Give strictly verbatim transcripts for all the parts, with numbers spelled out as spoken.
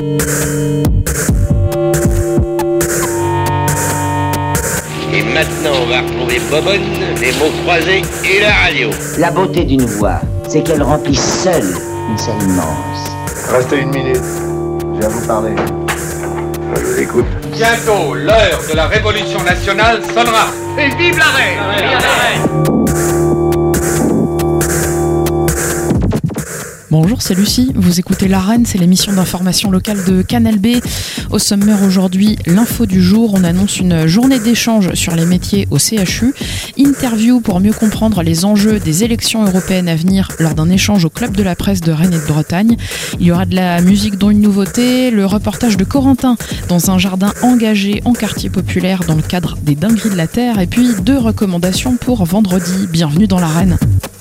Et maintenant, on va retrouver Bobonne, les mots croisés et la radio. La beauté d'une voix, c'est qu'elle remplit seule une scène immense. Restez une minute, je viens vous parler. Je vous écoute. Bientôt, l'heure de la révolution nationale sonnera. Et vive la reine! Vive la reine! Bonjour, c'est Lucie. Vous écoutez l'Arène, c'est l'émission d'information locale de Canal B. Au sommaire aujourd'hui, l'info du jour. On annonce une journée d'échange sur les métiers au C H U. Interview pour mieux comprendre les enjeux des élections européennes à venir lors d'un échange au Club de la Presse de Rennes et de Bretagne. Il y aura de la musique dont une nouveauté, le reportage de Corentin dans un jardin engagé en quartier populaire dans le cadre des Dingueries de la Terre. Et puis deux recommandations pour vendredi. Bienvenue dans l'Arène.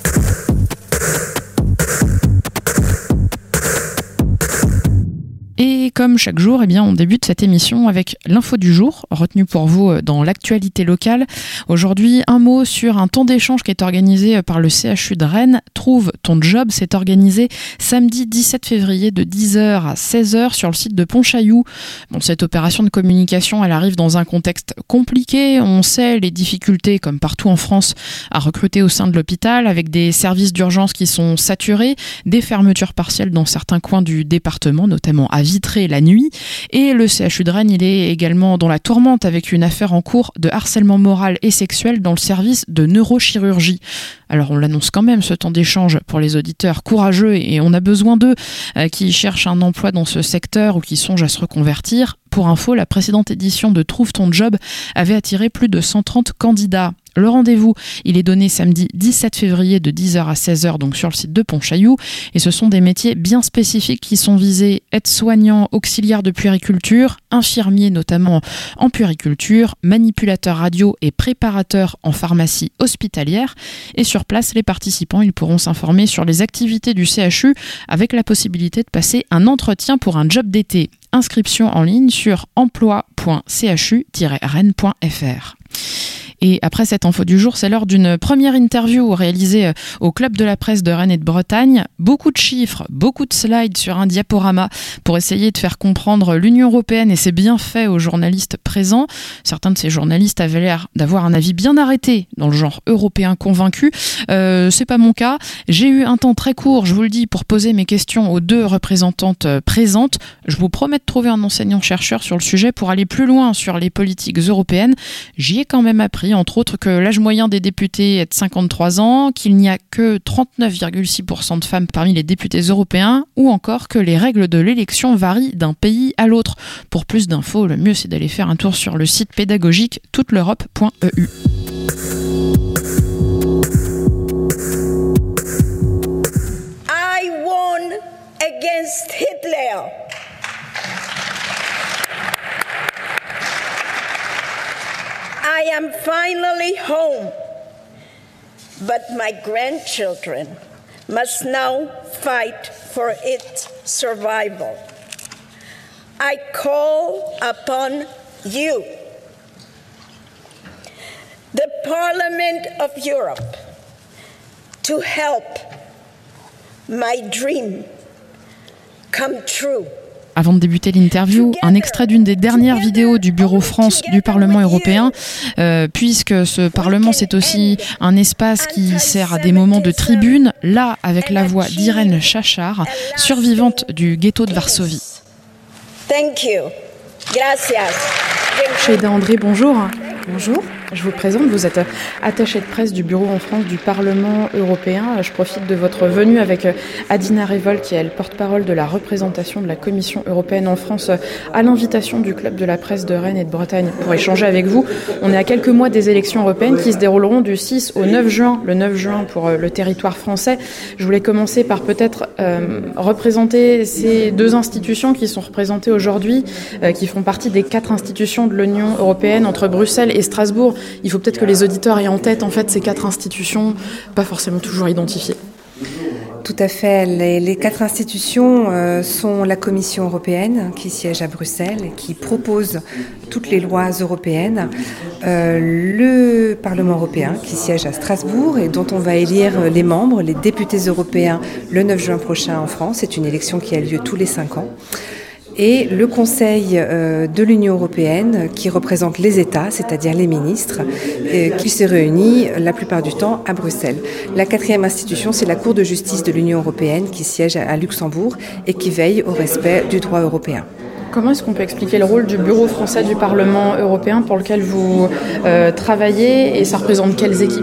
Et comme chaque jour, eh bien, on débute cette émission avec l'info du jour, retenue pour vous dans l'actualité locale. Aujourd'hui, un mot sur un temps d'échange qui est organisé par le C H U de Rennes. Trouve ton job, c'est organisé samedi dix-sept février de dix heures à seize heures sur le site de Pontchaillou. Bon, cette opération de communication, elle arrive dans un contexte compliqué. On sait les difficultés, comme partout en France, à recruter au sein de l'hôpital, avec des services d'urgence qui sont saturés, des fermetures partielles dans certains coins du département, notamment à Vitré la nuit. Et le C H U de Rennes, il est également dans la tourmente avec une affaire en cours de harcèlement moral et sexuel dans le service de neurochirurgie. Alors on l'annonce quand même, ce temps d'échange pour les auditeurs courageux, et on a besoin d'eux euh, qui cherchent un emploi dans ce secteur ou qui songent à se reconvertir. Pour info, la précédente édition de Trouve ton job avait attiré plus de cent trente candidats. Le rendez-vous, il est donné samedi dix-sept février de dix heures à seize heures, donc sur le site de Pontchaillou. Et ce sont des métiers bien spécifiques qui sont visés: aide-soignant, auxiliaire de puériculture, infirmier notamment en puériculture, manipulateur radio et préparateur en pharmacie hospitalière. Et sur place, les participants, ils pourront s'informer sur les activités du C H U avec la possibilité de passer un entretien pour un job d'été. Inscription en ligne sur emploi point c h u tiret rennes point f r. Et après cette info du jour, c'est l'heure d'une première interview réalisée au Club de la Presse de Rennes et de Bretagne. Beaucoup de chiffres, beaucoup de slides sur un diaporama pour essayer de faire comprendre l'Union européenne et ses bienfaits aux journalistes présents. Certains de ces journalistes avaient l'air d'avoir un avis bien arrêté dans le genre européen convaincu. Euh, c'est pas mon cas. J'ai eu un temps très court, je vous le dis, pour poser mes questions aux deux représentantes présentes. Je vous promets de trouver un enseignant-chercheur sur le sujet pour aller plus loin sur les politiques européennes. J'y ai quand même appris, entre autres, que l'âge moyen des députés est de cinquante-trois ans, qu'il n'y a que trente-neuf virgule six pour cent de femmes parmi les députés européens, ou encore que les règles de l'élection varient d'un pays à l'autre. Pour plus d'infos, le mieux c'est d'aller faire un tour sur le site pédagogique toute l'europe point e u. I won against Hitler. I am finally home, but my grandchildren must now fight for its survival. I call upon you, the Parliament of Europe, to help my dream come true. Avant de débuter l'interview, un extrait d'une des dernières vidéos du Bureau France du Parlement européen, euh, puisque ce Parlement, c'est aussi un espace qui sert à des moments de tribune, là avec la voix d'Irène Chachard, survivante du ghetto de Varsovie. Thank you. Gracias. Sheida André, bonjour. Bonjour, je vous présente, vous êtes attachée de presse du bureau en France du Parlement européen. Je profite de votre venue avec Adina Révol, qui est le porte-parole de la représentation de la Commission européenne en France, à l'invitation du Club de la Presse de Rennes et de Bretagne, pour échanger avec vous. On est à quelques mois des élections européennes qui se dérouleront du six au neuf juin, le neuf juin pour le territoire français. Je voulais commencer par peut-être euh, représenter ces deux institutions qui sont représentées aujourd'hui, euh, qui font partie des quatre institutions de l'Union européenne entre Bruxelles et Strasbourg. Il faut peut-être que les auditeurs aient en tête en fait ces quatre institutions, pas forcément toujours identifiées. Tout à fait. Les, les quatre institutions euh, sont la Commission européenne qui siège à Bruxelles, qui propose toutes les lois européennes, euh, le Parlement européen qui siège à Strasbourg et dont on va élire les membres, les députés européens, le neuf juin prochain en France. C'est une élection qui a lieu tous les cinq ans. et le Conseil euh, de l'Union européenne qui représente les États, c'est-à-dire les ministres, euh, qui se réunit la plupart du temps à Bruxelles. La quatrième institution, c'est la Cour de justice de l'Union européenne qui siège à Luxembourg et qui veille au respect du droit européen. Comment est-ce qu'on peut expliquer le rôle du Bureau français du Parlement européen pour lequel vous euh, travaillez et ça représente quelles équipes ?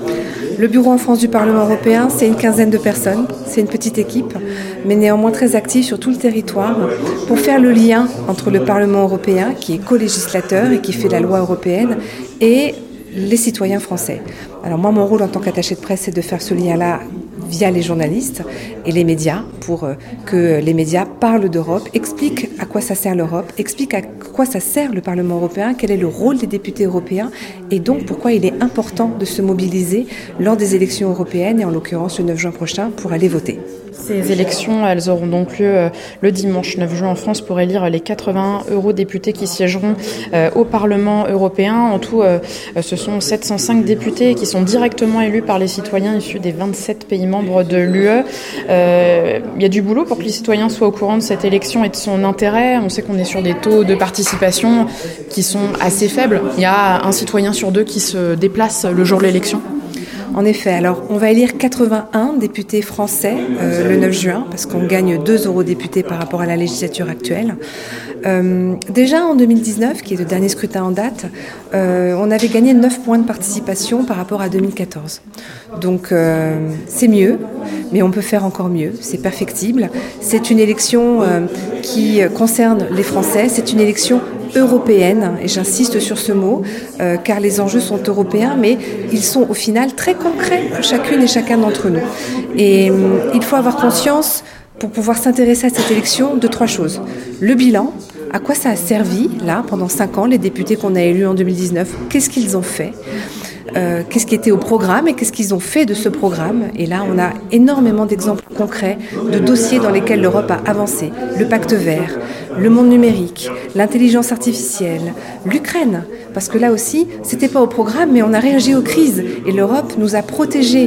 Le Bureau en France du Parlement européen, c'est une quinzaine de personnes, c'est une petite équipe, mais néanmoins très active sur tout le territoire pour faire le lien entre le Parlement européen, qui est co-législateur et qui fait la loi européenne, et les citoyens français. Alors moi, mon rôle en tant qu'attaché de presse, c'est de faire ce lien-là via les journalistes et les médias, pour que les médias parlent d'Europe, expliquent à quoi ça sert l'Europe, expliquent à quoi ça sert le Parlement européen, quel est le rôle des députés européens et donc pourquoi il est important de se mobiliser lors des élections européennes et en l'occurrence le neuf juin prochain pour aller voter. Ces élections, elles auront donc lieu le dimanche neuf juin en France pour élire les quatre-vingts eurodéputés qui siégeront au Parlement européen. En tout, ce sont sept cent cinq députés qui sont directement élus par les citoyens issus des vingt-sept pays membres de l'U E. Euh, il y a du boulot pour que les citoyens soient au courant de cette élection et de son intérêt. On sait qu'on est sur des taux de participation qui sont assez faibles. Il y a un citoyen sur deux qui se déplace le jour de l'élection. En effet, alors on va élire quatre-vingt-un députés français euh, le neuf juin, parce qu'on gagne deux eurodéputés par rapport à la législature actuelle. Euh, déjà en deux mille dix-neuf, qui est le dernier scrutin en date, euh, on avait gagné neuf points de participation par rapport à deux mille quatorze. Donc euh, c'est mieux, mais on peut faire encore mieux, c'est perfectible. C'est une élection euh, qui concerne les Français, c'est une élection européenne, et j'insiste sur ce mot, euh, car les enjeux sont européens, mais ils sont au final très concrets pour chacune et chacun d'entre nous. Et euh, il faut avoir conscience, pour pouvoir s'intéresser à cette élection, de trois choses. Le bilan, à quoi ça a servi, là, pendant cinq ans, les députés qu'on a élus en deux mille dix-neuf, qu'est-ce qu'ils ont fait ? Euh, qu'est-ce qui était au programme et qu'est-ce qu'ils ont fait de ce programme. Et là, on a énormément d'exemples concrets de dossiers dans lesquels l'Europe a avancé. Le pacte vert, le monde numérique, l'intelligence artificielle, l'Ukraine. Parce que là aussi, c'était pas au programme, mais on a réagi aux crises. Et l'Europe nous a protégés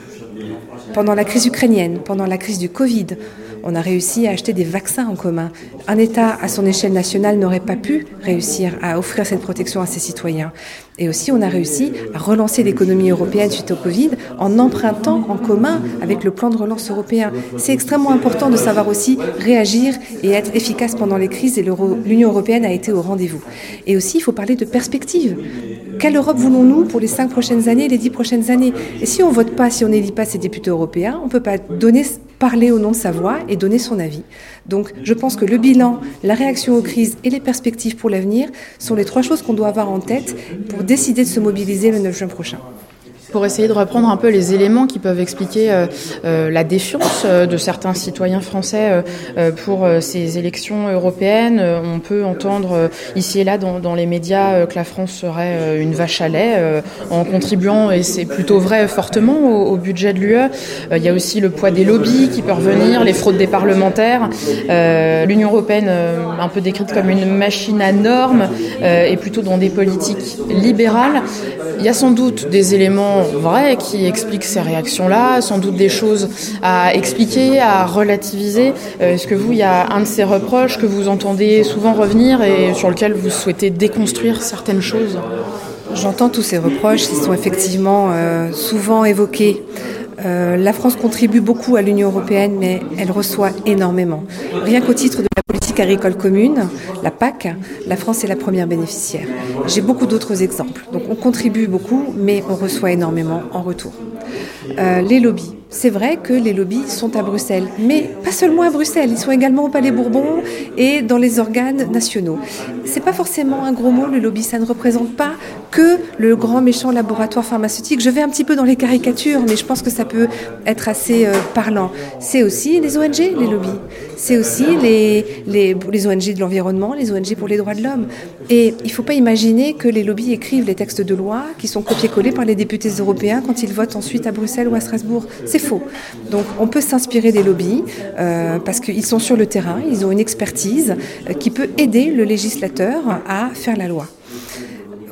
pendant la crise ukrainienne, pendant la crise du Covid. On a réussi à acheter des vaccins en commun. Un État, à son échelle nationale, n'aurait pas pu réussir à offrir cette protection à ses citoyens. Et aussi, on a réussi à relancer l'économie européenne suite au Covid en empruntant en commun avec le plan de relance européen. C'est extrêmement important de savoir aussi réagir et être efficace pendant les crises, et l'Union européenne a été au rendez-vous. Et aussi, il faut parler de perspective. Quelle Europe voulons-nous pour les cinq prochaines années, les dix prochaines années ? Et si on ne vote pas, si on n'élit pas ces députés européens, on ne peut pas donner, parler au nom de sa voix et donner son avis. Donc je pense que le bilan, la réaction aux crises et les perspectives pour l'avenir sont les trois choses qu'on doit avoir en tête pour décider de se mobiliser le neuf juin prochain. Pour essayer de reprendre un peu les éléments qui peuvent expliquer euh, euh, la défiance euh, de certains citoyens français euh, pour euh, ces élections européennes, euh, on peut entendre euh, ici et là dans, dans les médias euh, que la France serait euh, une vache à lait euh, en contribuant, et c'est plutôt vrai, fortement au, au budget de l'U E. Euh, il y a aussi le poids des lobbies qui peut revenir, les fraudes des parlementaires. Euh, L'Union européenne, euh, un peu décrite comme une machine à normes, euh, est plutôt dans des politiques libérales. Il y a sans doute des éléments vrai qui explique ces réactions-là, sans doute des choses à expliquer, à relativiser. Est-ce que vous, il y a un de ces reproches que vous entendez souvent revenir et sur lequel vous souhaitez déconstruire certaines choses ? J'entends tous ces reproches, ils sont effectivement euh, souvent évoqués. Euh, la France contribue beaucoup à l'Union européenne, mais elle reçoit énormément. Rien qu'au titre de la politique agricole commune, la P A C, la France est la première bénéficiaire. J'ai beaucoup d'autres exemples. Donc on contribue beaucoup, mais on reçoit énormément en retour. Euh, les lobbies. C'est vrai que les lobbies sont à Bruxelles, mais pas seulement à Bruxelles, ils sont également au Palais Bourbon et dans les organes nationaux. C'est pas forcément un gros mot, le lobby, ça ne représente pas que le grand méchant laboratoire pharmaceutique. Je vais un petit peu dans les caricatures, mais je pense que ça peut être assez euh, parlant. C'est aussi les O N G, les lobbies. C'est aussi les, les, les O N G de l'environnement, les O N G pour les droits de l'homme. Et il ne faut pas imaginer que les lobbies écrivent les textes de loi qui sont copiés-collés par les députés européens quand ils votent ensuite à Bruxelles ou à Strasbourg. C'est faux. Donc on peut s'inspirer des lobbies euh, parce qu'ils sont sur le terrain, ils ont une expertise euh, qui peut aider le législateur à faire la loi.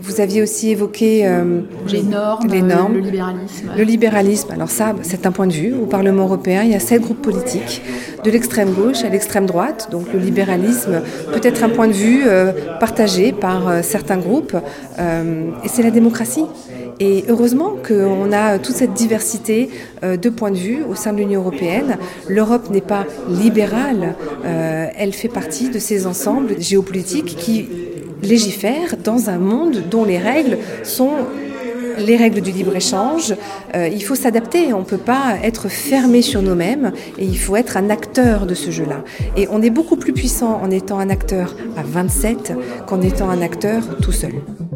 Vous aviez aussi évoqué euh, les normes, les normes, le libéralisme. Le libéralisme, alors ça, c'est un point de vue. Au Parlement européen, il y a sept groupes politiques, de l'extrême gauche à l'extrême droite. Donc le libéralisme peut être un point de vue euh, partagé par euh, certains groupes. Euh, et c'est la démocratie. Et heureusement qu'on a toute cette diversité euh, de points de vue au sein de l'Union européenne. L'Europe n'est pas libérale, euh, elle fait partie de ces ensembles géopolitiques qui légifèrent dans un monde dont les règles sont les règles du libre-échange. Euh, il faut s'adapter, on ne peut pas être fermé sur nous-mêmes et il faut être un acteur de ce jeu-là. Et on est beaucoup plus puissant en étant un acteur à vingt-sept qu'en étant un acteur tout seul.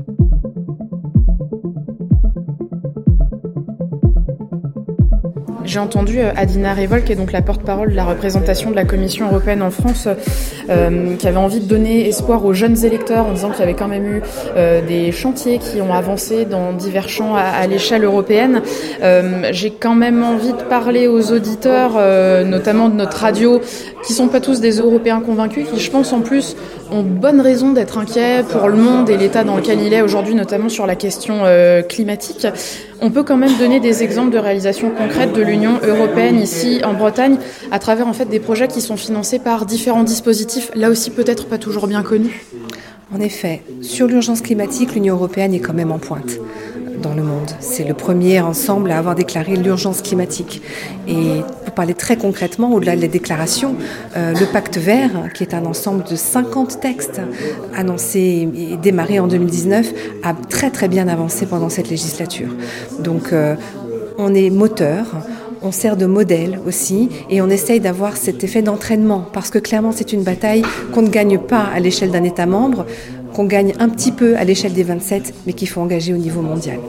J'ai entendu Adina Revol, qui est donc la porte-parole de la représentation de la Commission européenne en France, euh, qui avait envie de donner espoir aux jeunes électeurs en disant qu'il y avait quand même eu euh, des chantiers qui ont avancé dans divers champs à, à l'échelle européenne. Euh, j'ai quand même envie de parler aux auditeurs, euh, notamment de notre radio, qui sont pas tous des Européens convaincus, qui je pense en plus ont bonne raison d'être inquiets pour le monde et l'état dans lequel il est aujourd'hui, notamment sur la question euh, climatique. On peut quand même donner des exemples de réalisations concrètes de l'Union européenne ici en Bretagne, à travers en fait des projets qui sont financés par différents dispositifs, là aussi peut-être pas toujours bien connus. En effet, sur l'urgence climatique, l'Union européenne est quand même en pointe dans le monde. C'est le premier ensemble à avoir déclaré l'urgence climatique. Et pour parler très concrètement, au-delà des déclarations, euh, le Pacte vert, qui est un ensemble de cinquante textes annoncés et démarrés en deux mille dix-neuf, a très très bien avancé pendant cette législature. Donc euh, on est moteur, on sert de modèle aussi et on essaye d'avoir cet effet d'entraînement parce que clairement c'est une bataille qu'on ne gagne pas à l'échelle d'un État membre, qu'on gagne un petit peu à l'échelle des vingt-sept, mais qu'il faut engager au niveau mondial.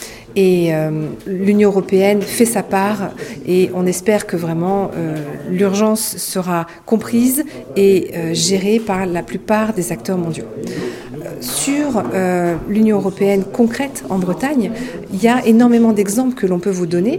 Et euh, l'Union européenne fait sa part et on espère que vraiment euh, l'urgence sera comprise et euh, gérée par la plupart des acteurs mondiaux. Euh, sur euh, l'Union européenne concrète en Bretagne, il y a énormément d'exemples que l'on peut vous donner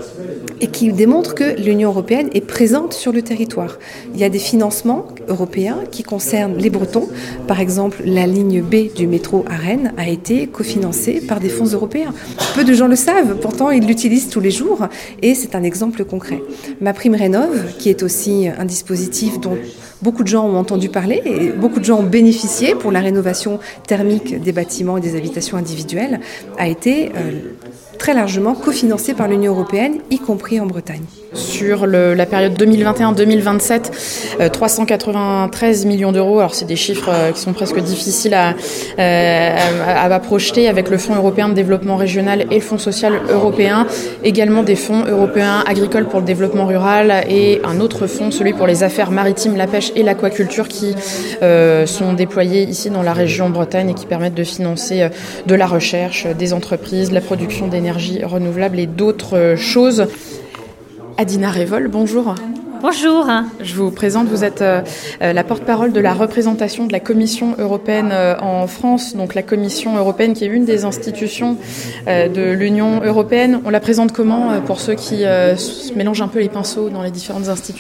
et qui démontrent que l'Union européenne est présente sur le territoire. Il y a des financements européens qui concernent les Bretons. Par exemple, la ligne B du métro à Rennes a été cofinancée par des fonds européens. Peu de gens le savent, pourtant ils l'utilisent tous les jours et c'est un exemple concret. MaPrimeRénov', qui est aussi un dispositif dont beaucoup de gens ont entendu parler et beaucoup de gens ont bénéficié pour la rénovation thermique des bâtiments et des habitations individuelles, a été euh, très largement cofinancé par l'Union européenne, y compris en Bretagne. Sur le, la période deux mille vingt et un deux mille vingt-sept, euh, trois cent quatre-vingt-treize millions d'euros. Alors c'est des chiffres euh, qui sont presque difficiles à, euh, à, à projeter avec le Fonds européen de développement régional et le Fonds social européen. Également des fonds européens agricoles pour le développement rural et un autre fonds, celui pour les affaires maritimes, la pêche et l'aquaculture qui euh, sont déployés ici dans la région Bretagne et qui permettent de financer euh, de la recherche, des entreprises, la production d'énergie renouvelable et d'autres euh, choses. Adina Revol, bonjour. Bonjour. Je vous présente, vous êtes euh, la porte-parole de la représentation de la Commission européenne euh, en France, donc la Commission européenne qui est une des institutions euh, de l'Union européenne. On la présente comment euh, pour ceux qui euh, se mélangent un peu les pinceaux dans les différentes institutions ?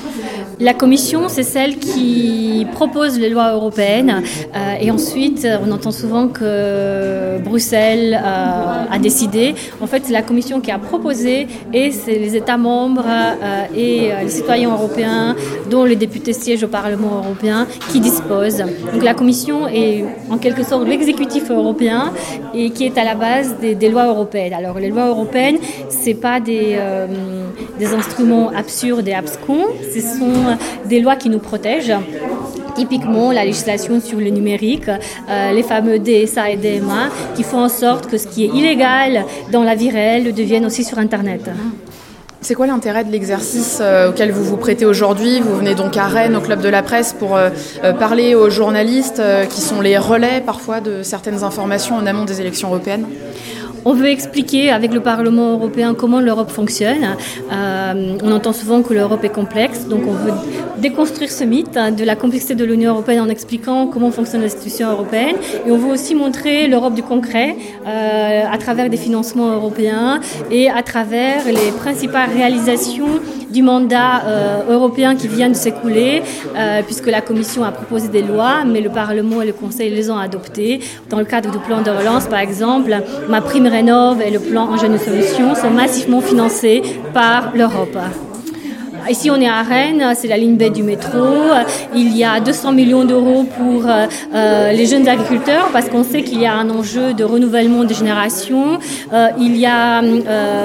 La Commission, c'est celle qui propose les lois européennes euh, et ensuite, on entend souvent que Bruxelles euh, a décidé. En fait, c'est la Commission qui a proposé et c'est les États membres euh, et les citoyens européens, dont les députés siègent au Parlement européen, qui disposent. Donc la Commission est en quelque sorte l'exécutif européen et qui est à la base des, des lois européennes. Alors les lois européennes, c'est pas des, euh, des instruments absurdes et abscons, ce sont des lois qui nous protègent. Typiquement, la législation sur le numérique, euh, les fameux D S A et D M A, qui font en sorte que ce qui est illégal dans la vie réelle le devienne aussi sur Internet. C'est quoi l'intérêt de l'exercice euh, auquel vous vous prêtez aujourd'hui ? Vous venez donc à Rennes, au Club de la Presse, pour euh, parler aux journalistes euh, qui sont les relais parfois de certaines informations en amont des élections européennes. On veut expliquer avec le Parlement européen comment l'Europe fonctionne. Euh, on entend souvent que l'Europe est complexe, donc on veut déconstruire ce mythe hein, de la complexité de l'Union européenne en expliquant comment fonctionnent les institutions européennes. Et on veut aussi montrer l'Europe du concret euh, à travers des financements européens et à travers les principales réalisations du mandat euh, européen qui vient de s'écouler, euh, puisque la Commission a proposé des lois, mais le Parlement et le Conseil les ont adoptées. Dans le cadre du plan de relance, par exemple, MaPrimeRénov' et le plan En Jeunes Solutions sont massivement financés par l'Europe. Ici, on est à Rennes, c'est la ligne B du métro. Il y a deux cents millions d'euros pour euh, les jeunes agriculteurs parce qu'on sait qu'il y a un enjeu de renouvellement des générations. Euh, il y a, euh,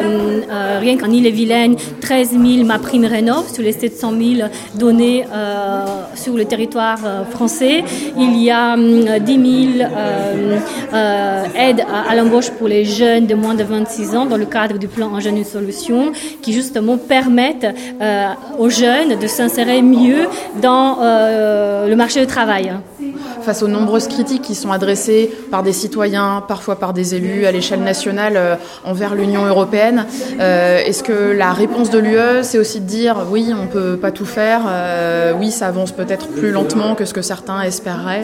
euh, rien qu'en Ille-et-Vilaine, treize mille MaPrimeRénov' sur les sept cent mille donnés euh, sur le territoire euh, français. Il y a euh, dix mille euh, euh, aides à, à l'embauche pour les jeunes de moins de vingt-six ans dans le cadre du plan En Jeunes Solutions qui justement permettent euh, aux jeunes de s'insérer mieux dans euh, le marché du travail. Face aux nombreuses critiques qui sont adressées par des citoyens, parfois par des élus à l'échelle nationale euh, envers l'Union européenne, euh, est-ce que la réponse de l'U E, c'est aussi de dire oui, on ne peut pas tout faire, euh, oui, ça avance peut-être plus lentement que ce que certains espéreraient?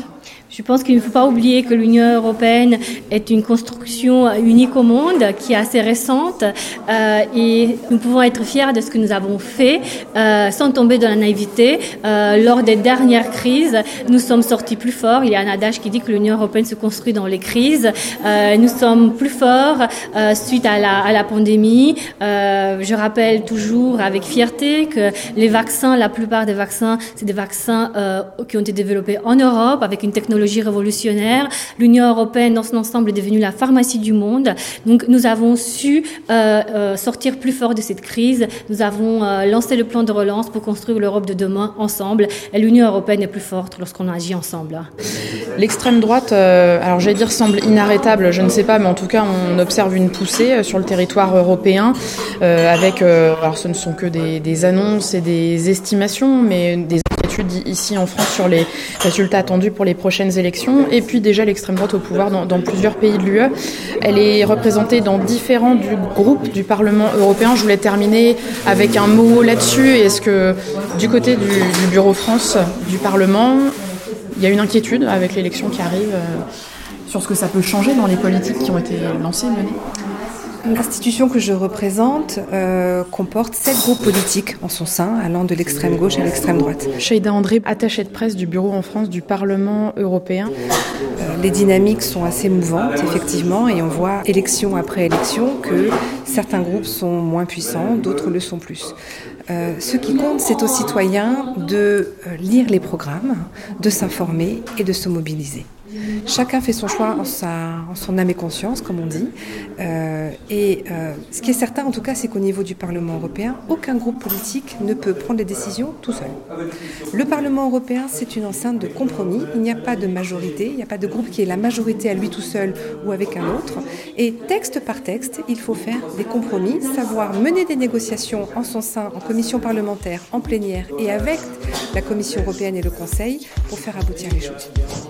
Je pense qu'il ne faut pas oublier que l'Union européenne est une construction unique au monde qui est assez récente euh, et nous pouvons être fiers de ce que nous avons fait euh, sans tomber dans la naïveté. Euh, lors des dernières crises, nous sommes sortis plus forts. Il y a un adage qui dit que l'Union européenne se construit dans les crises. Euh, nous sommes plus forts euh, suite à la, à la pandémie. Euh, je rappelle toujours avec fierté que les vaccins, la plupart des vaccins, c'est des vaccins euh, qui ont été développés en Europe avec une technologie révolutionnaire. L'Union européenne, dans son ensemble, est devenue la pharmacie du monde. Donc, nous avons su euh, euh, sortir plus fort de cette crise. Nous avons euh, lancé le plan de relance pour construire l'Europe de demain ensemble. Et l'Union européenne est plus forte lorsqu'on agit ensemble. L'extrême droite, euh, alors j'allais dire semble inarrêtable, je ne sais pas, mais en tout cas, on observe une poussée sur le territoire européen euh, avec, euh, alors ce ne sont que des, des annonces et des estimations, mais des inquiétudes ici en France sur les résultats attendus pour les prochaines élections. Et puis déjà l'extrême droite au pouvoir dans, dans plusieurs pays de l'U E. Elle est représentée dans différents du groupes du Parlement européen. Je voulais terminer avec un mot là-dessus. Est-ce que du côté du, du Bureau France du Parlement, il y a une inquiétude avec l'élection qui arrive euh, sur ce que ça peut changer dans les politiques qui ont été lancées, menées? L'institution que je représente euh, comporte sept groupes politiques en son sein, allant de l'extrême gauche à l'extrême droite. Cheyda André, attachée de presse du Bureau en France du Parlement européen. Euh, les dynamiques sont assez mouvantes, effectivement, et on voit élection après élection que certains groupes sont moins puissants, d'autres le sont plus. Euh, ce qui compte, c'est aux citoyens de euh, lire les programmes, de s'informer et de se mobiliser. Chacun fait son choix en, sa, en son âme et conscience, comme on dit. Euh, et euh, ce qui est certain, en tout cas, c'est qu'au niveau du Parlement européen, aucun groupe politique ne peut prendre des décisions tout seul. Le Parlement européen, c'est une enceinte de compromis. Il n'y a pas de majorité, il n'y a pas de groupe qui ait la majorité à lui tout seul ou avec un autre. Et texte par texte, il faut faire des compromis, savoir mener des négociations en son sein, en commission parlementaire, en plénière et avec la Commission européenne et le Conseil pour faire aboutir les choses.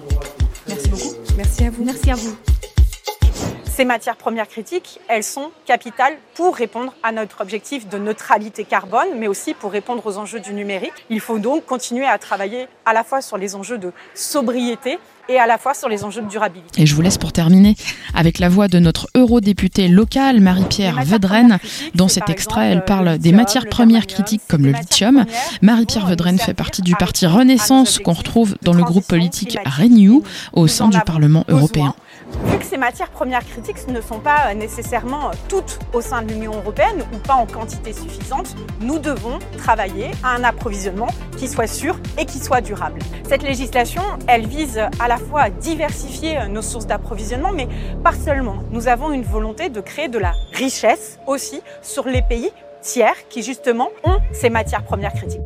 Merci beaucoup. Merci à vous. Merci à vous. Ces matières premières critiques, elles sont capitales pour répondre à notre objectif de neutralité carbone, mais aussi pour répondre aux enjeux du numérique. Il faut donc continuer à travailler à la fois sur les enjeux de sobriété et à la fois sur les enjeux de durabilité. Et je vous laisse pour terminer avec la voix de notre eurodéputée locale, Marie-Pierre Vedren. Dans cet extrait, elle parle des matières premières critiques comme le lithium. Marie-Pierre Vedren fait partie du parti Renaissance qu'on retrouve dans le groupe politique Renew au sein du Parlement européen. Vu que ces matières premières critiques ne sont pas nécessairement toutes au sein de l'Union européenne ou pas en quantité suffisante, nous devons travailler à un approvisionnement qui soit sûr et qui soit durable. Cette législation, elle vise à la fois à diversifier nos sources d'approvisionnement, mais pas seulement. Nous avons une volonté de créer de la richesse aussi sur les pays tiers qui justement ont ces matières premières critiques.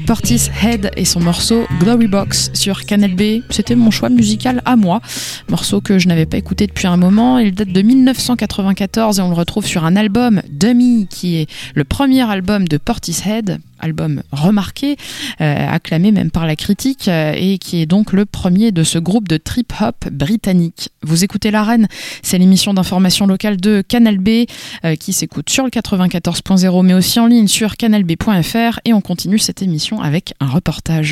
Portishead et son morceau Glory Box sur Canal B. C'était mon choix musical à moi, morceau que je n'avais pas écouté depuis un moment. Il date de dix-neuf cent quatre-vingt-quatorze et on le retrouve sur un album Dummy, qui est le premier album de Portishead, album remarqué, euh, acclamé même par la critique, euh, et qui est donc le premier de ce groupe de trip-hop britannique. Vous écoutez La Reine, c'est l'émission d'information locale de Canal B, euh, qui s'écoute sur le quatre-vingt-quatorze point zéro, mais aussi en ligne sur canal b point f r, et on continue cette émission avec un reportage.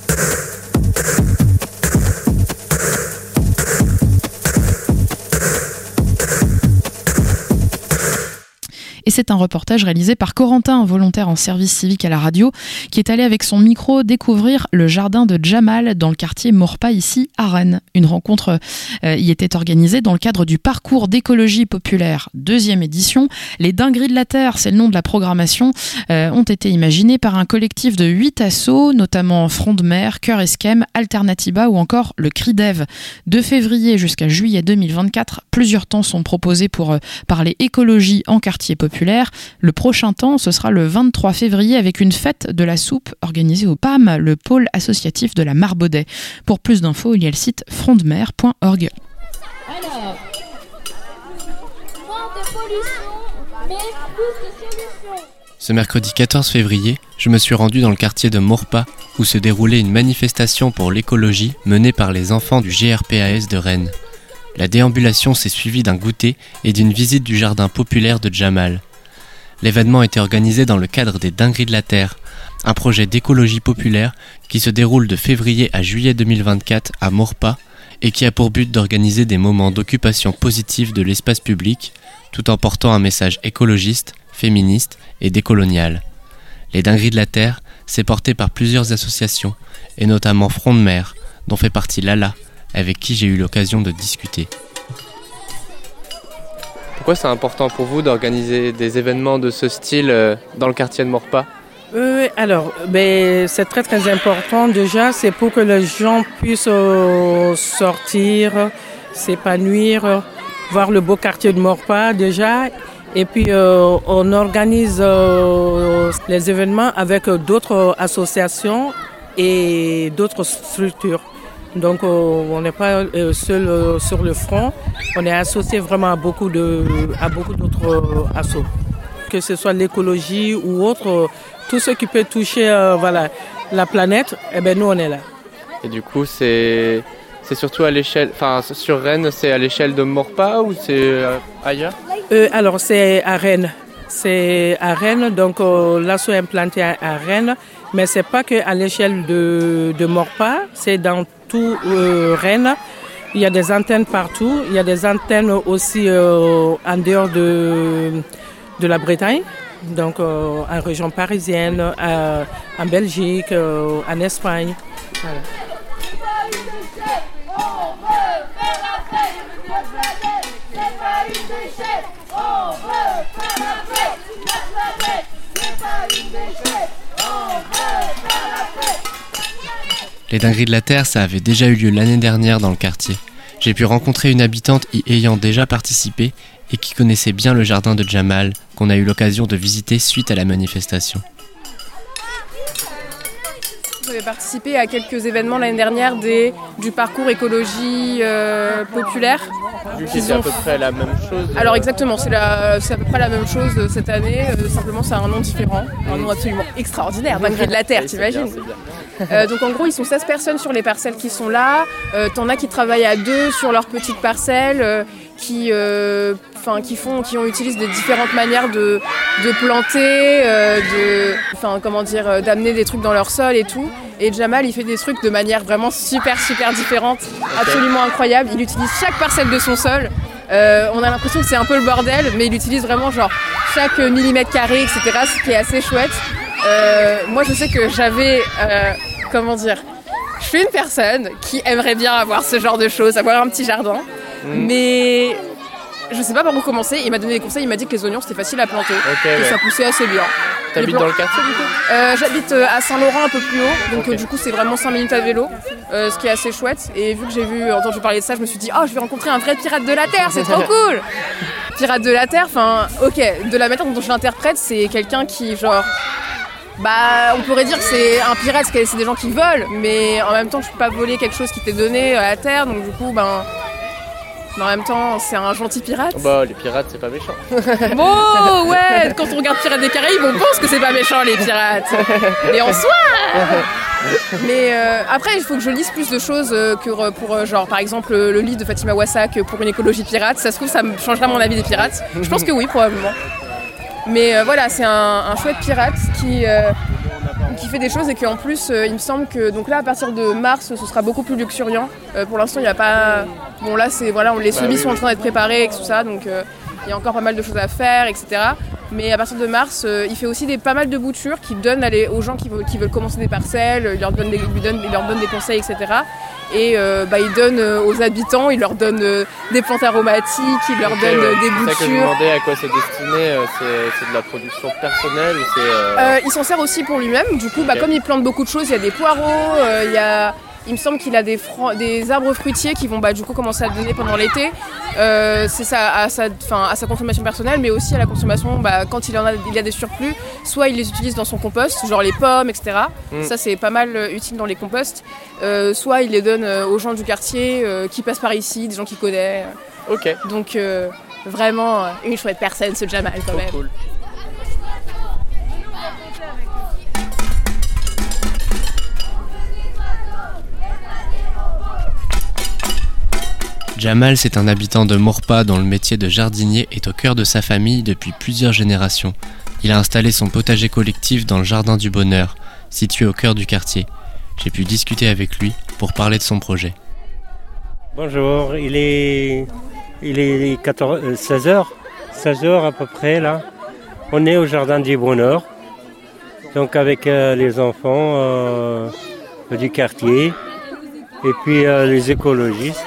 Et c'est un reportage réalisé par Corentin, un volontaire en service civique à la radio, qui est allé avec son micro découvrir le jardin de Jamal dans le quartier Maurepas, ici à Rennes. Une rencontre euh, y était organisée dans le cadre du parcours d'écologie populaire deuxième édition. Les Dingueries de la Terre, c'est le nom de la programmation, euh, ont été imaginées par un collectif de huit assos, notamment Front de Mer, Cœur Esquem, Alternativa ou encore le CRIDEV. De février jusqu'à juillet deux mille vingt-quatre, plusieurs temps sont proposés pour euh, parler écologie en quartier populaire. Le prochain temps, ce sera le vingt-trois février avec une fête de la soupe organisée au P A M, le pôle associatif de la Marbaudet. Pour plus d'infos, il y a le site front de mer point org. Alors, moins de pollution, mais plus de solutions. Ce mercredi quatorze février, je me suis rendu dans le quartier de Maurepas, où se déroulait une manifestation pour l'écologie menée par les enfants du G R P A S de Rennes. La déambulation s'est suivie d'un goûter et d'une visite du jardin populaire de Jamal. L'événement était organisé dans le cadre des Dingueries de la Terre, un projet d'écologie populaire qui se déroule de février à juillet deux mille vingt-quatre à Maurepas et qui a pour but d'organiser des moments d'occupation positive de l'espace public tout en portant un message écologiste, féministe et décolonial. Les Dingueries de la Terre, c'est porté par plusieurs associations et notamment Front de Mer, dont fait partie Lala, avec qui j'ai eu l'occasion de discuter. Pourquoi c'est important pour vous d'organiser des événements de ce style dans le quartier de Maurepas ? Euh, alors, ben, c'est très très important déjà, c'est pour que les gens puissent euh, sortir, s'épanouir, voir le beau quartier de Maurepas déjà. Et puis euh, on organise euh, les événements avec d'autres associations et d'autres structures. Donc euh, on n'est pas euh, seul euh, sur le front, on est associé vraiment à beaucoup de à beaucoup d'autres euh, assos. Que ce soit l'écologie ou autre, euh, tout ce qui peut toucher euh, voilà, la planète, eh ben nous on est là. Et du coup c'est c'est surtout à l'échelle, enfin sur Rennes, c'est à l'échelle de Maurepas ou c'est euh, ailleurs ? euh, Alors c'est à Rennes, c'est à Rennes, donc euh, l'asso est implanté à, à Rennes, mais c'est pas que à l'échelle de de Maurepas, c'est dans tout euh, Rennes. Il y a des antennes partout. Il y a des antennes aussi euh, en dehors de, de la Bretagne, donc euh, en région parisienne, euh, en Belgique, euh, en Espagne. Voilà. Les Dingueries de la Terre, ça avait déjà eu lieu l'année dernière dans le quartier. J'ai pu rencontrer une habitante y ayant déjà participé et qui connaissait bien le jardin de Jamal, qu'on a eu l'occasion de visiter suite à la manifestation. J'avais participé à quelques événements l'année dernière des, du parcours écologie euh, populaire. Du coup, c'est à peu près la même chose. Alors exactement, c'est, la, c'est à peu près la même chose cette année, euh, simplement c'est un nom différent, un nom absolument extraordinaire, Dingueries de la Terre, oui, t'imagines c'est bien, c'est bien. euh, Donc en gros, ils sont seize personnes sur les parcelles qui sont là, euh, t'en as qui travaillent à deux sur leur petite parcelle, euh, qui, euh, qui, font, qui ont, utilisent des différentes manières de, de planter, euh, de, enfin, comment dire, euh, d'amener des trucs dans leur sol et tout. Et Jamal, il fait des trucs de manière vraiment super, super différente, absolument incroyable. Il utilise chaque parcelle de son sol. Euh, on a l'impression que c'est un peu le bordel, mais il utilise vraiment genre chaque millimètre carré, et cetera, ce qui est assez chouette. Euh, moi, je sais que j'avais, euh, comment dire, je suis une personne qui aimerait bien avoir ce genre de choses, avoir un petit jardin, mmh. mais je sais pas par où commencer. Il m'a donné des conseils, il m'a dit que les oignons c'était facile à planter, okay, et ouais. ça poussait assez bien. T'habites plans... dans le quartier du coup ? euh, J'habite à Saint-Laurent un peu plus haut, donc okay. euh, du coup c'est vraiment cinq minutes à vélo, euh, ce qui est assez chouette. Et vu que j'ai vu, entendu parler de ça, je me suis dit, oh je vais rencontrer un vrai pirate de la Terre, c'est trop cool. Pirate de la Terre, enfin ok, de la manière dont je l'interprète, c'est quelqu'un qui genre Bah, on pourrait dire que c'est un pirate, c'est des gens qui volent, mais en même temps, tu peux pas voler quelque chose qui t'est donné à la terre, donc du coup, ben... Mais en même temps, c'est un gentil pirate. Bah, les pirates, c'est pas méchant. Bon, ouais, quand on regarde Pirates des Caraïbes, on pense que c'est pas méchant, les pirates. Mais en soi... Mais euh, après, il faut que je lise plus de choses euh, que pour, euh, genre, par exemple, le livre de Fatima Wassak pour une écologie pirate. Ça se trouve, ça me changera mon avis des pirates. Je pense que oui, probablement. Mais euh, voilà, c'est un, un chouette pirate qui... Euh, qui fait des choses et qu'en plus euh, il me semble que donc là à partir de mars ce sera beaucoup plus luxuriant. Euh, pour l'instant il n'y a pas bon là c'est voilà on, les semis bah, oui, sont oui. en train d'être préparés et tout ça donc euh, il y a encore pas mal de choses à faire etc. Mais à partir de mars euh, il fait aussi des, pas mal de boutures qu'il donne à les, aux gens qui veulent, qui veulent commencer des parcelles, il leur donne des, il donne, il leur donne des conseils etc. Et euh, bah, il donne euh, aux habitants, il leur donne euh, des plantes aromatiques, il leur okay, donne euh, des boutures. C'est ça que je me demandais à quoi c'est destiné, euh, c'est, c'est de la production personnelle ou c'est... Euh... Euh, il s'en sert aussi pour lui-même, du coup okay. bah, comme il plante beaucoup de choses, il y a des poireaux, euh, il y a... Il me semble qu'il a des, fran- des arbres fruitiers qui vont bah, du coup commencer à donner pendant l'été. Euh, c'est ça, à, sa, à sa consommation personnelle, mais aussi à la consommation bah, quand il en a, il a des surplus. Soit il les utilise dans son compost, genre les pommes, et cetera. Mm. Ça c'est pas mal euh, utile dans les composts. Euh, soit il les donne euh, aux gens du quartier euh, qui passent par ici, des gens qu'il connaît. Ok. Donc euh, vraiment euh, une chouette personne ce Jamal quand oh, même. Cool. Jamal, c'est un habitant de Maurepas dont le métier de jardinier est au cœur de sa famille depuis plusieurs générations. Il a installé son potager collectif dans le Jardin du Bonheur, situé au cœur du quartier. J'ai pu discuter avec lui pour parler de son projet. Bonjour, il est, il est quatorze, seize heures, seize heures à peu près là. On est au Jardin du Bonheur, donc avec euh, les enfants euh, du quartier et puis euh, les écologistes.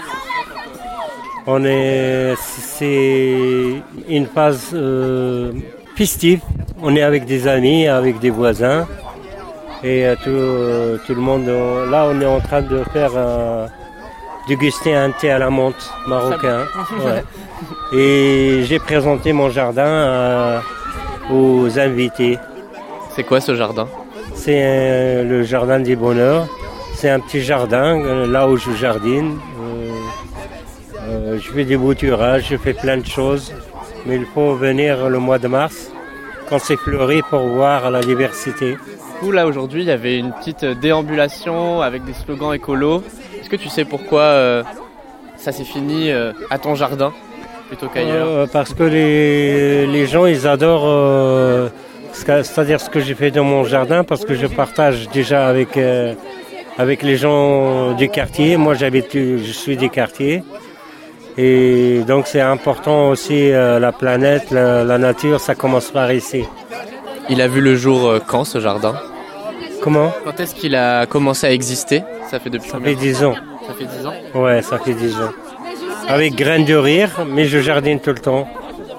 On est, c'est une phase euh, festive. On est avec des amis, avec des voisins. Et euh, tout, euh, tout le monde, euh, là on est en train de faire euh, déguster un thé à la menthe marocain. Ouais. Et j'ai présenté mon jardin euh, aux invités. C'est quoi ce jardin ? C'est euh, le Jardin du Bonheur. C'est un petit jardin, euh, là où je jardine. Euh, je fais des bouturages, je fais plein de choses, mais il faut venir le mois de mars, quand c'est fleuri, pour voir la diversité. Du coup, là, aujourd'hui, il y avait une petite déambulation avec des slogans écolos. Est-ce que tu sais pourquoi euh, ça s'est fini euh, à ton jardin, plutôt qu'ailleurs ? euh, Parce que les, les gens, ils adorent, euh, c'est-à-dire ce que j'ai fait dans mon jardin, parce que je partage déjà avec, euh, avec les gens du quartier. Moi, j'habite, je suis des quartiers. Et donc c'est important aussi euh, la planète, la, la nature, ça commence par ici. Il a vu le jour euh, quand ce jardin ? Comment ? Quand est-ce qu'il a commencé à exister ? Ça fait depuis Ça fait dix ans. Ça fait dix ans ? Ouais, ça fait dix ans. Avec graines de rire, mais je jardine tout le temps.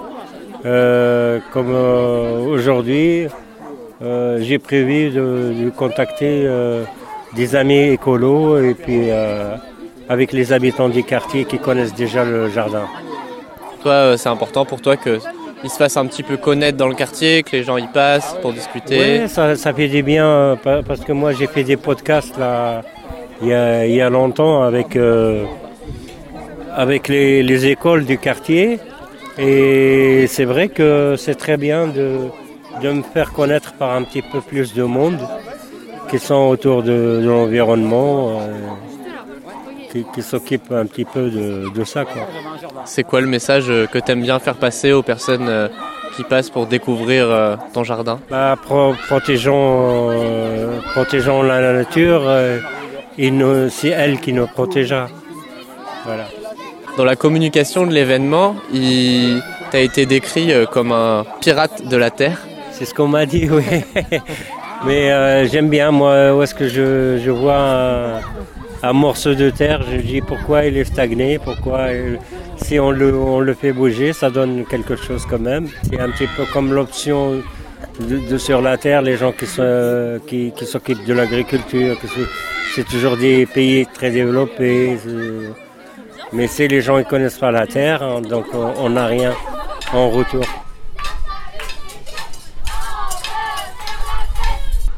Euh, comme euh, aujourd'hui, euh, j'ai prévu de, de contacter euh, des amis écolos et puis... Euh, avec les habitants du quartier qui connaissent déjà le jardin. Toi, c'est important pour toi qu'il se fasse un petit peu connaître dans le quartier, que les gens y passent pour discuter ? Oui, ça, ça fait du bien, parce que moi j'ai fait des podcasts là, il, y a, il y a longtemps avec, euh, avec les, les écoles du quartier. Et c'est vrai que c'est très bien de, de me faire connaître par un petit peu plus de monde qui sont autour de, de l'environnement. Euh, Qui, qui s'occupe un petit peu de, de ça, quoi. C'est quoi le message que tu aimes bien faire passer aux personnes qui passent pour découvrir ton jardin ? Bah, pro- protégeons, euh, protégeons la nature, euh, et nous, c'est elle qui nous protégera. Voilà. Dans la communication de l'événement, il t'a été décrit comme un pirate de la Terre. C'est ce qu'on m'a dit, oui. Mais euh, j'aime bien, moi, où est-ce que je, je vois... Un, un morceau de terre, je dis pourquoi il est stagné, pourquoi il, si on le, on le fait bouger, ça donne quelque chose quand même. C'est un petit peu comme l'option de, de sur la terre, les gens qui, sont, qui, qui s'occupent de l'agriculture, que c'est, c'est toujours des pays très développés, mais si les gens ne connaissent pas la terre, donc on n'a rien en retour.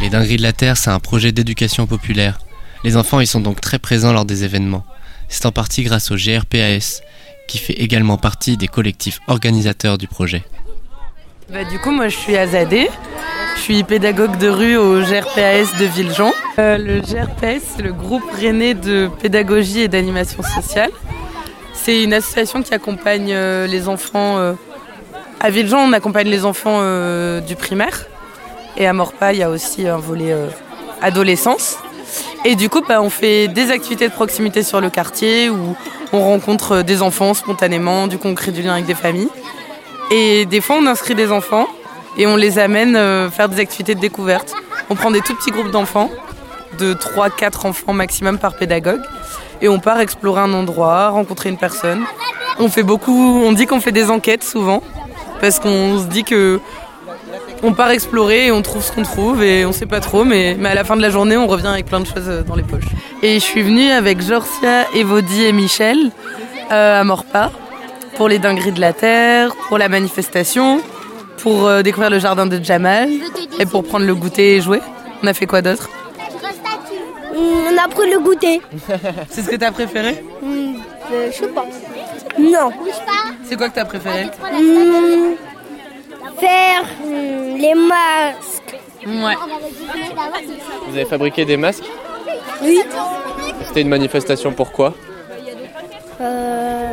Les Dingueries de la Terre, c'est un projet d'éducation populaire. Les enfants y sont donc très présents lors des événements. C'est en partie grâce au G R P A S, qui fait également partie des collectifs organisateurs du projet. Bah, du coup, moi je suis Azadé, je suis pédagogue de rue au G R P A S de Villejean. Euh, le G R P A S, c'est le groupe rennais de pédagogie et d'animation sociale. C'est une association qui accompagne euh, les enfants. Euh, à Villejean, on accompagne les enfants euh, du primaire. Et à Maurepas, il y a aussi un volet euh, adolescence. Et du coup, bah, on fait des activités de proximité sur le quartier où on rencontre des enfants spontanément, du coup on crée du lien avec des familles. Et des fois, on inscrit des enfants et on les amène euh, faire des activités de découverte. On prend des tout petits groupes d'enfants, de trois à quatre enfants maximum par pédagogue. Et on part explorer un endroit, rencontrer une personne. On fait beaucoup, on dit qu'on fait des enquêtes souvent, parce qu'on se dit que on part explorer et on trouve ce qu'on trouve et on sait pas trop, mais, mais à la fin de la journée, on revient avec plein de choses dans les poches. Et je suis venue avec Jorcia, Evody et Michel euh, à Maurepas pour les Dingueries de la Terre, pour la manifestation, pour euh, découvrir le jardin de Jamal et pour prendre le goûter et jouer. On a fait quoi d'autre ? On a pris le goûter. C'est ce que t'as préféré ? Mmh, euh, je sais pas. Non. C'est quoi que t'as préféré ? Mmh, faire mmh, les masques. Ouais. Vous avez fabriqué des masques ? Oui. C'était une manifestation pourquoi ? Euh,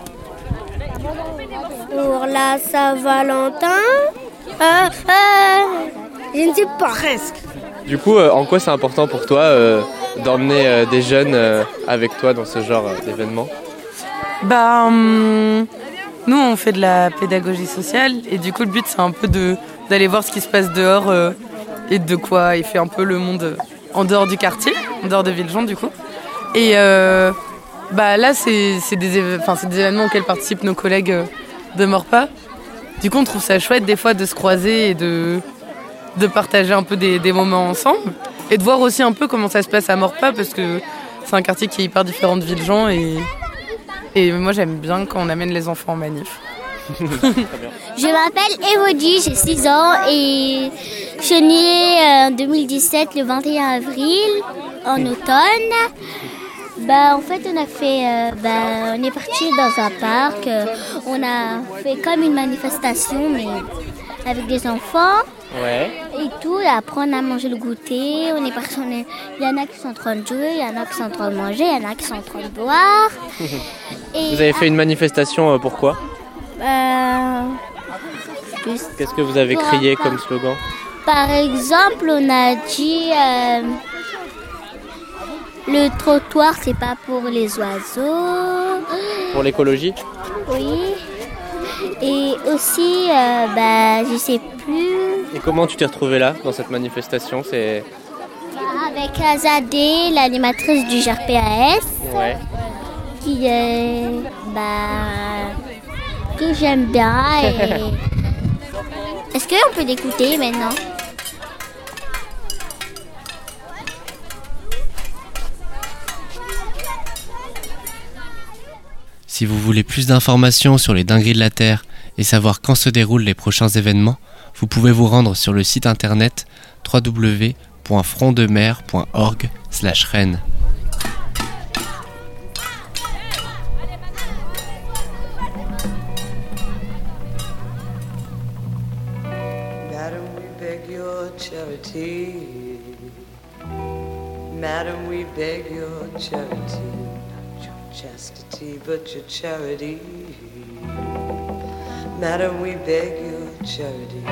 pour la Saint-Valentin. Euh, euh, je ne sais pas. Presque. Du coup, euh, en quoi c'est important pour toi euh, d'emmener euh, des jeunes euh, avec toi dans ce genre euh, d'événement ? Bah, hum, nous on fait de la pédagogie sociale et du coup le but c'est un peu de, d'aller voir ce qui se passe dehors euh, et de quoi il fait un peu le monde en dehors du quartier, en dehors de Villejean du coup. Et euh, bah là c'est, c'est, des, éve- c'est des événements auxquels participent nos collègues euh, de Maurepas. Du coup on trouve ça chouette des fois de se croiser et de... de partager un peu des, des moments ensemble et de voir aussi un peu comment ça se passe à Maurepas parce que c'est un quartier qui est hyper différent de Villejean et, et moi j'aime bien quand on amène les enfants en manif. Je m'appelle Evody, j'ai six ans et je suis née en deux mille dix-sept le vingt et un avril en automne. Bah, en fait, on a fait, euh, bah, on est parti dans un parc, euh, on a fait comme une manifestation mais avec des enfants. Ouais. Et tout, et après on a mangé le goûter, on est parti, on est... il y en a qui sont en train de jouer, il y en a qui sont en train de manger, il y en a qui sont en train de boire. Et vous avez fait une manifestation, euh, pourquoi ? euh... Qu'est-ce que vous avez crié comme slogan ? Par exemple, on a dit euh... le trottoir c'est pas pour les oiseaux. Pour l'écologie ? Oui. Et aussi, euh, bah, je sais plus. Et comment tu t'es retrouvée là, dans cette manifestation ? C'est... Avec Azadé, l'animatrice du G R P A S. Ouais. Qui, euh, bah, que j'aime bien. Et... Est-ce qu'on peut l'écouter maintenant ? Si vous voulez plus d'informations sur les Dingueries de la Terre et savoir quand se déroulent les prochains événements, vous pouvez vous rendre sur le site internet w w w point front de mer point org slash rennes. Madam, we beg your charity. Madam, we beg your charity. Not your chastity, but your charity. Madam, we beg your charity.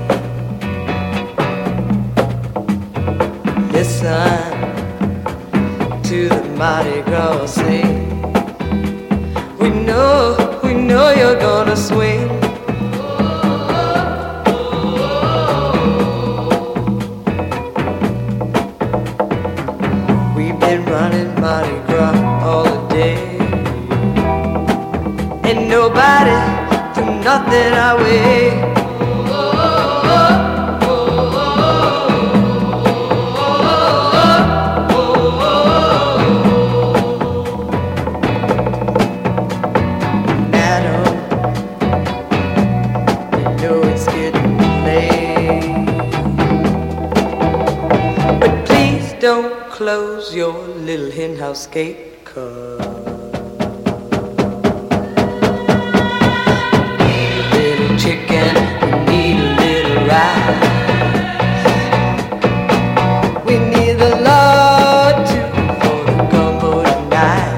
Listen to the Mardi Gras sing. We know, we know you're gonna swing. We've been running Mardi Gras all the day. Ain't nobody do nothing our way. Madam, you know it's getting late. close your little hen house gate, 'cause little chicken, we need a little rice. We need the Lord too for the gumbo tonight.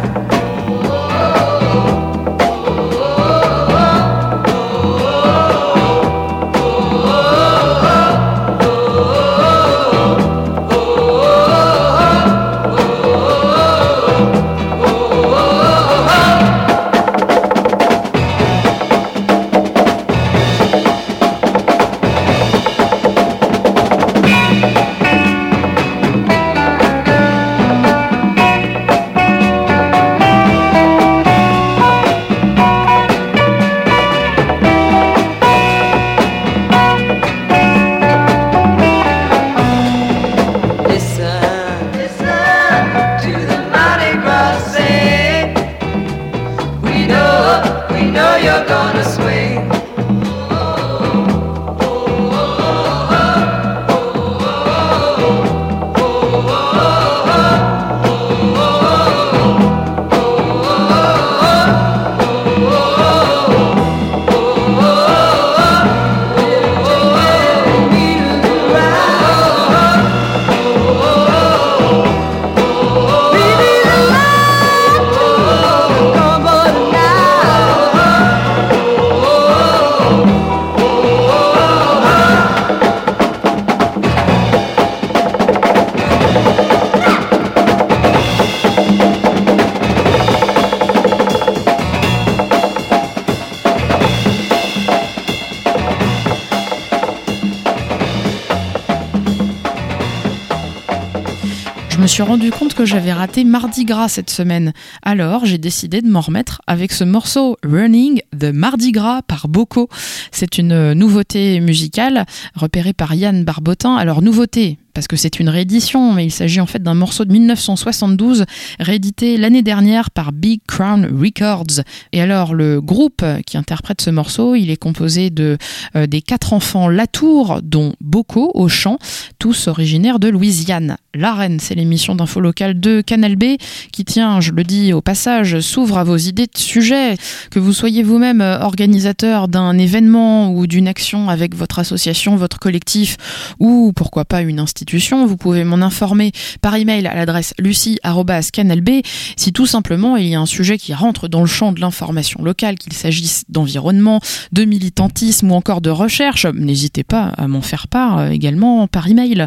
Je me suis rendu compte que j'avais raté Mardi Gras cette semaine. Alors, j'ai décidé de m'en remettre avec ce morceau Running de Mardi Gras par Boko. C'est une nouveauté musicale repérée par Yann Barbotin. Alors, nouveauté, parce que c'est une réédition, mais il s'agit en fait d'un morceau de dix-neuf cent soixante-douze réédité l'année dernière par Big Crown Records. Et alors le groupe qui interprète ce morceau, il est composé de euh, des quatre enfants Latour, dont Boko au chant, tous originaires de Louisiane. L'Arène, c'est l'émission d'info locale de Canal B qui tient, je le dis au passage, s'ouvre à vos idées de sujets. Que vous soyez vous-même organisateur d'un événement ou d'une action avec votre association, votre collectif ou pourquoi pas une institution, vous pouvez m'en informer par email à l'adresse lucie arobase canal b si tout simplement il y a un sujet qui rentre dans le champ de l'information locale, qu'il s'agisse d'environnement, de militantisme ou encore de recherche. N'hésitez pas à m'en faire part également par email.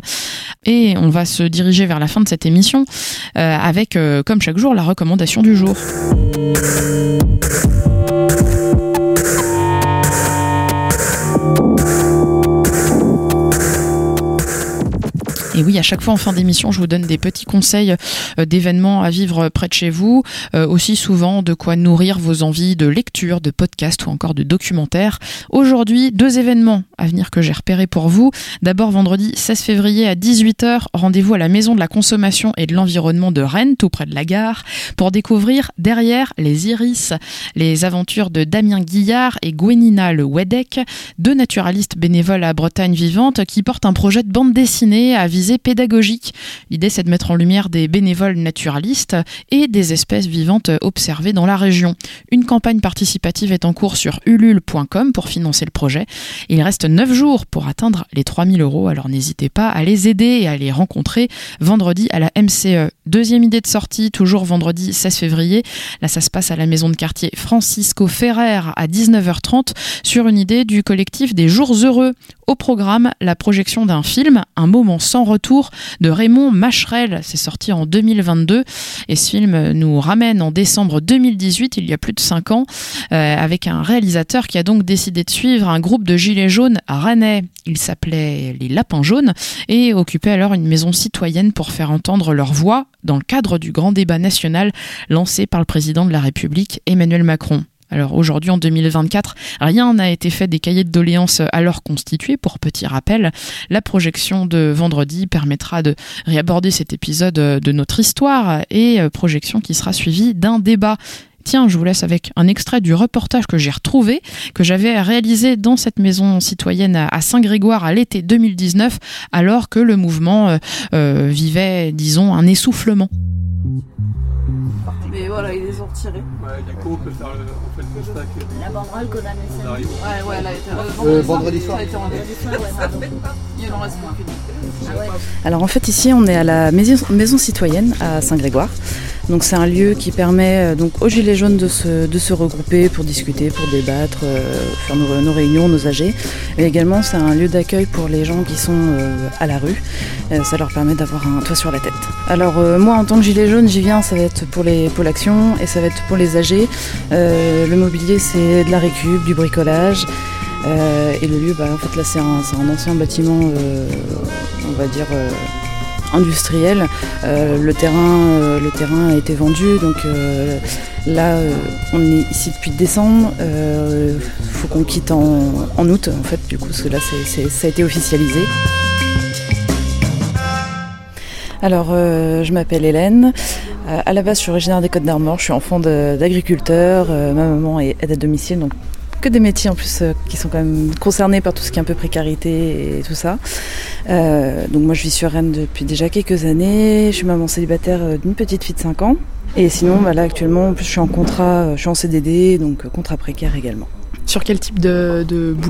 Et on va se diriger vers la fin de cette émission euh, avec, euh, comme chaque jour, la recommandation du jour. Et oui, à chaque fois en fin d'émission, je vous donne des petits conseils euh, d'événements à vivre près de chez vous, euh, aussi souvent de quoi nourrir vos envies de lecture, de podcast ou encore de documentaires. Aujourd'hui, deux événements à venir que j'ai repérés pour vous. D'abord, vendredi seize février à dix-huit heures, rendez-vous à la Maison de la Consommation et de l'Environnement de Rennes, tout près de la gare, pour découvrir Derrière les Iris, les aventures de Damien Guillard et Gwenina Le Wedek, deux naturalistes bénévoles à Bretagne Vivante qui portent un projet de bande dessinée à visée pédagogique. L'idée, c'est de mettre en lumière des bénévoles naturalistes et des espèces vivantes observées dans la région. Une campagne participative est en cours sur ulule point com pour financer le projet. Il reste neuf jours pour atteindre les trois mille euros, alors n'hésitez pas à les aider et à les rencontrer vendredi à la M C E. Deuxième idée de sortie, toujours vendredi seize février. Là, ça se passe à la maison de quartier Francisco Ferrer à dix-neuf heures trente sur une idée du collectif des Jours Heureux. Au programme, la projection d'un film, Un moment sans retour, de Raymond Macherel. C'est sorti en deux mille vingt-deux et ce film nous ramène en décembre deux mille dix-huit, il y a plus de cinq ans, euh, avec un réalisateur qui a donc décidé de suivre un groupe de gilets jaunes à Rennais. Il s'appelait les Lapins Jaunes et occupait alors une maison citoyenne pour faire entendre leur voix dans le cadre du grand débat national lancé par le président de la République, Emmanuel Macron. Alors aujourd'hui, en deux mille vingt-quatre, rien n'a été fait des cahiers de doléances alors constitués. Pour petit rappel, la projection de vendredi permettra de réaborder cet épisode de notre histoire et projection qui sera suivie d'un débat. Tiens, je vous laisse avec un extrait du reportage que j'ai retrouvé, que j'avais réalisé dans cette maison citoyenne à Saint-Grégoire à l'été deux mille dix-neuf, alors que le mouvement euh, euh, vivait, disons, un essoufflement. Mais voilà, ils les ont retirés. Ouais, du coup, on peut faire le, on fait le constat que... La banderole qu'on a mis samedi. Ouais, ouais, elle a été... Euh, vendredi soir. Elle a été vendredi soir, ouais, il en reste moins qu'une. Ah ouais. Alors en fait ici on est à la maison, maison citoyenne à Saint-Grégoire. Donc c'est un lieu qui permet donc aux Gilets jaunes de se, de se regrouper pour discuter, pour débattre, euh, faire nos, nos réunions, nos A G. Et également c'est un lieu d'accueil pour les gens qui sont euh, à la rue. Euh, ça leur permet d'avoir un toit sur la tête. Alors euh, moi en tant que Gilet jaune j'y viens, ça va être pour les pour l'action et ça va être pour les A G. Euh, le mobilier c'est de la récup, du bricolage. Euh, et le lieu, bah, en fait là c'est un, c'est un ancien bâtiment, euh, on va dire euh, industriel. Euh, le terrain, euh, le terrain a été vendu, donc euh, là euh, on est ici depuis décembre. Il euh, faut qu'on quitte en, en août en fait, du coup parce que là c'est, c'est, ça a été officialisé. Alors, euh, je m'appelle Hélène. Euh, à la base, je suis originaire des Côtes d'Armor. Je suis enfant de, d'agriculteur. Euh, ma maman est aide à domicile, donc que des métiers en plus euh, qui sont quand même concernés par tout ce qui est un peu précarité et tout ça. Euh, donc moi, je vis sur Rennes depuis déjà quelques années. Je suis maman célibataire d'une petite fille de cinq ans. Et sinon, bah, là, actuellement, en plus, je suis en contrat, je suis en C D D, donc contrat précaire également. Sur quel type de, de boulot ?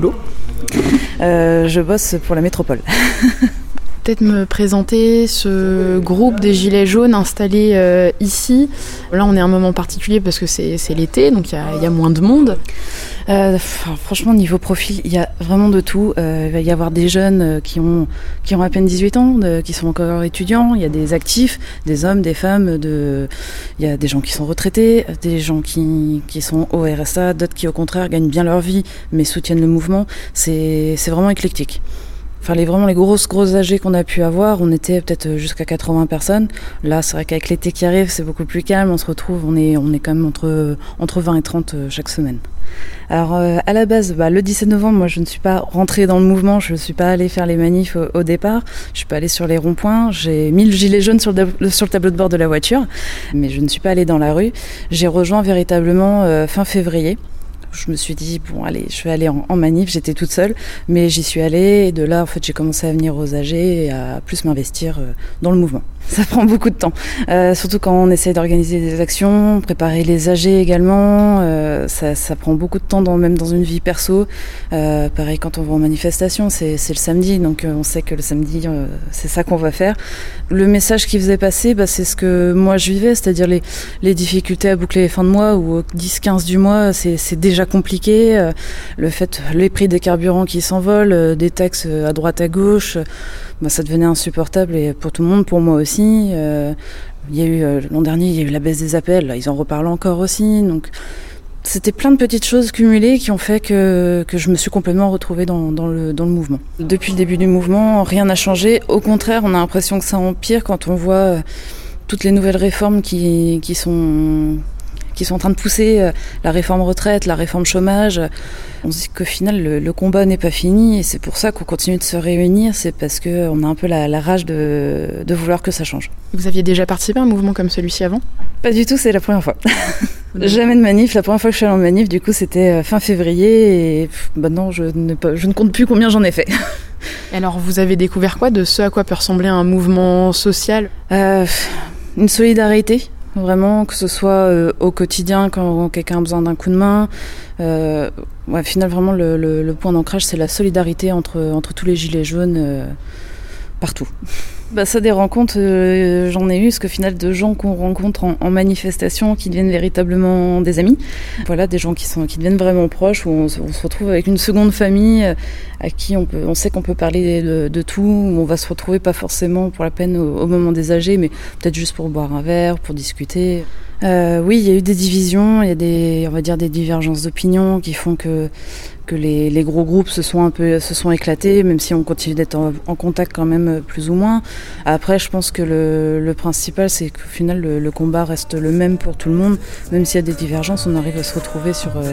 euh, Je bosse pour la métropole. Peut-être me présenter ce groupe des Gilets jaunes installés euh, ici. Là, on est à un moment particulier parce que c'est, c'est l'été, donc il y, y a moins de monde. Euh, franchement, niveau profil, il y a vraiment de tout. Euh, il va y avoir des jeunes qui ont, qui ont à peine dix-huit ans, de, qui sont encore étudiants. Il y a des actifs, des hommes, des femmes. De... Il y a des gens qui sont retraités, des gens qui, qui sont au R S A, d'autres qui, au contraire, gagnent bien leur vie, mais soutiennent le mouvement. C'est, c'est vraiment éclectique. Enfin, les, vraiment les grosses, grosses A G qu'on a pu avoir, on était peut-être jusqu'à quatre-vingts personnes. Là, c'est vrai qu'avec l'été qui arrive, c'est beaucoup plus calme. On se retrouve, on est, on est quand même entre, entre vingt et trente chaque semaine. Alors, euh, à la base, bah, le dix-sept novembre, moi, je ne suis pas rentrée dans le mouvement. Je ne suis pas allée faire les manifs au, au départ. Je suis pas allée sur les ronds-points. J'ai mis le gilet jaune sur le, sur le tableau de bord de la voiture. Mais je ne suis pas allée dans la rue. J'ai rejoint véritablement euh, fin février. Je me suis dit, bon, allez, je vais aller en, en manif, j'étais toute seule, mais j'y suis allée, et de là, en fait, j'ai commencé à venir aux A G et à plus m'investir euh, dans le mouvement. Ça prend beaucoup de temps, euh, surtout quand on essaie d'organiser des actions, préparer les A G également, euh, ça, ça prend beaucoup de temps, dans, même dans une vie perso. Euh, pareil, quand on va en manifestation, c'est, c'est le samedi, donc euh, on sait que le samedi, euh, c'est ça qu'on va faire. Le message qui faisait passer, bah, c'est ce que moi je vivais, c'est-à-dire les, les difficultés à boucler les fins de mois, ou dix quinze du mois, c'est, c'est déjà compliqué. Euh, le fait, les prix des carburants qui s'envolent, euh, des taxes à droite à gauche, euh, bah, ça devenait insupportable, et pour tout le monde, pour moi aussi. Euh, il y a eu euh, l'an dernier, il y a eu la baisse des appels, là ils en reparlent encore aussi, donc c'était plein de petites choses cumulées qui ont fait que, que je me suis complètement retrouvée dans, dans, le, dans le mouvement. Depuis le début du mouvement, rien n'a changé, au contraire, on a l'impression que ça empire quand on voit euh, toutes les nouvelles réformes qui, qui sont... qui sont en train de pousser, euh, la réforme retraite, la réforme chômage. On se dit qu'au final, le, le combat n'est pas fini, et c'est pour ça qu'on continue de se réunir, c'est parce qu'on a un peu la, la rage de, de vouloir que ça change. Vous aviez déjà participé à un mouvement comme celui-ci avant ? Pas du tout, c'est la première fois. Jamais de manif, la première fois que je suis allée en manif, du coup, c'était fin février, et pff, maintenant, je ne, je ne compte plus combien j'en ai fait. Et alors, vous avez découvert quoi de ce à quoi peut ressembler un mouvement social ? euh, Une solidarité. Vraiment, que ce soit euh, au quotidien quand quelqu'un a besoin d'un coup de main. Euh, ouais, finalement, vraiment, le, le, le point d'ancrage, c'est la solidarité entre, entre tous les gilets jaunes euh, partout. Bah, ça, des rencontres, euh, j'en ai eu, parce qu'au final, de gens qu'on rencontre en, en manifestation qui deviennent véritablement des amis. Voilà, des gens qui, sont, qui deviennent vraiment proches, où on, on se retrouve avec une seconde famille euh, à qui on, peut, on sait qu'on peut parler de, de tout, où on va se retrouver pas forcément pour la peine au, au moment des A G, mais peut-être juste pour boire un verre, pour discuter. Euh, oui, il y a eu des divisions, il y a des, on va dire, des divergences d'opinion qui font que que les, les gros groupes se sont un peu se sont éclatés, même si on continue d'être en, en contact quand même plus ou moins. Après, je pense que le, le principal, c'est qu'au final, le, le combat reste le même pour tout le monde, même s'il y a des divergences, on arrive à se retrouver sur euh,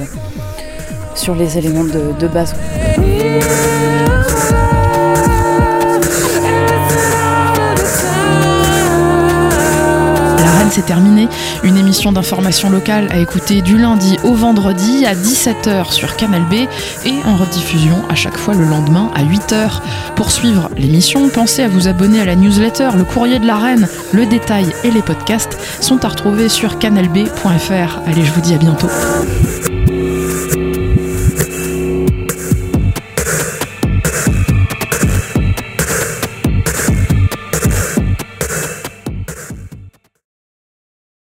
sur les éléments de, de base. La Rennes c'est terminé. Une émission d'information locale à écouter du lundi au vendredi à dix-sept heures sur Canal B et en rediffusion à chaque fois le lendemain à huit heures. Pour suivre l'émission, pensez à vous abonner à la newsletter Le Courrier de la Reine. Le détail et les podcasts sont à retrouver sur canal b point f r. Allez, je vous dis à bientôt.